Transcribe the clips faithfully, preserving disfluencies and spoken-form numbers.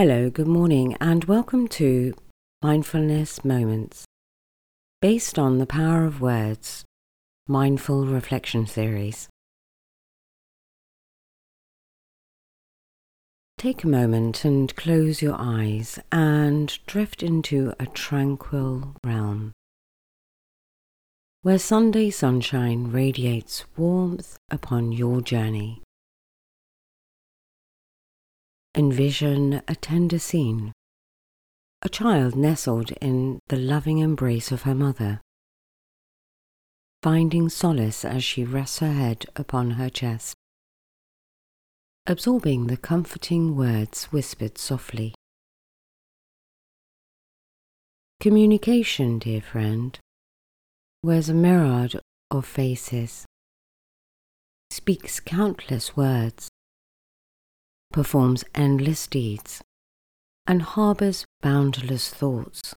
Hello, good morning, and welcome to Mindfulness Moments, based on the Power of Words, Mindful Reflection Series. Take a moment and close your eyes and drift into a tranquil realm, where Sunday sunshine radiates warmth upon your journey. Envision a tender scene, a child nestled in the loving embrace of her mother, finding solace as she rests her head upon her chest, absorbing the comforting words whispered softly. Communication, dear friend, wears a myriad of faces, speaks countless words, performs endless deeds, and harbours boundless thoughts.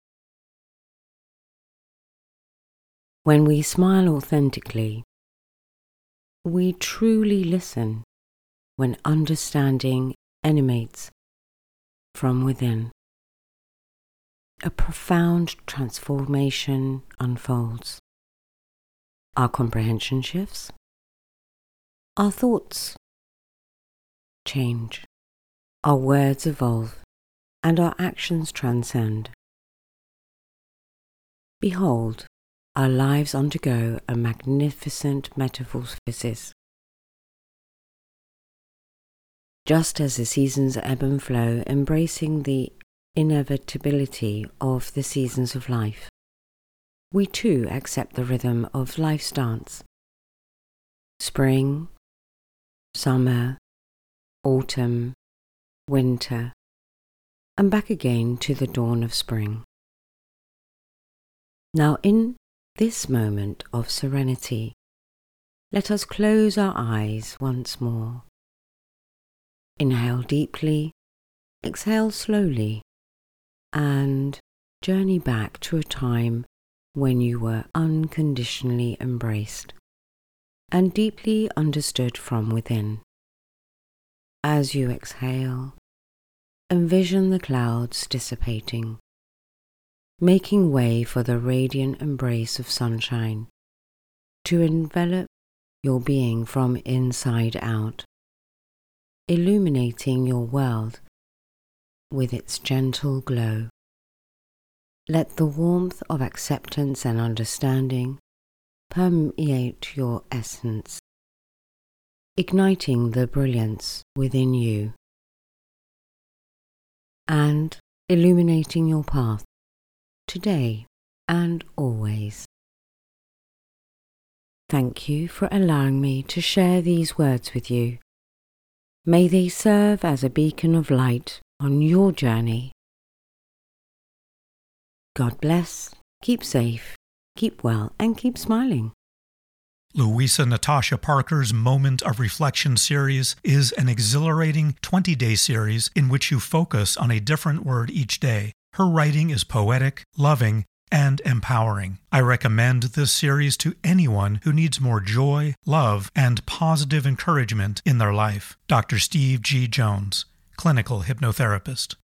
When we smile authentically, we truly listen when understanding emanates from within. A profound transformation unfolds. Our comprehension shifts, our thoughts change, our words evolve, and our actions transcend. Behold, our lives undergo a magnificent metamorphosis. Just as the seasons ebb and flow, embracing the inevitability of the seasons of life, we too accept the rhythm of life's dance. Spring, summer, autumn, winter, and back again to the dawn of spring. Now, in this moment of serenity, let us close our eyes once more. Inhale deeply, exhale slowly, and journey back to a time when you were unconditionally embraced and deeply understood from within. As you exhale, envision the clouds dissipating, making way for the radiant embrace of sunshine to envelop your being from inside out, illuminating your world with its gentle glow. Let the warmth of acceptance and understanding permeate your essence, igniting the brilliance within you and illuminating your path today and always. Thank you for allowing me to share these words with you. May they serve as a beacon of light on your journey. God bless, keep safe, keep well, and keep smiling. Louisa Natasha Parker's Moment of Reflection series is an exhilarating twenty-day series in which you focus on a different word each day. Her writing is poetic, loving, and empowering. I recommend this series to anyone who needs more joy, love, and positive encouragement in their life. Doctor Steve G. Jones, clinical hypnotherapist.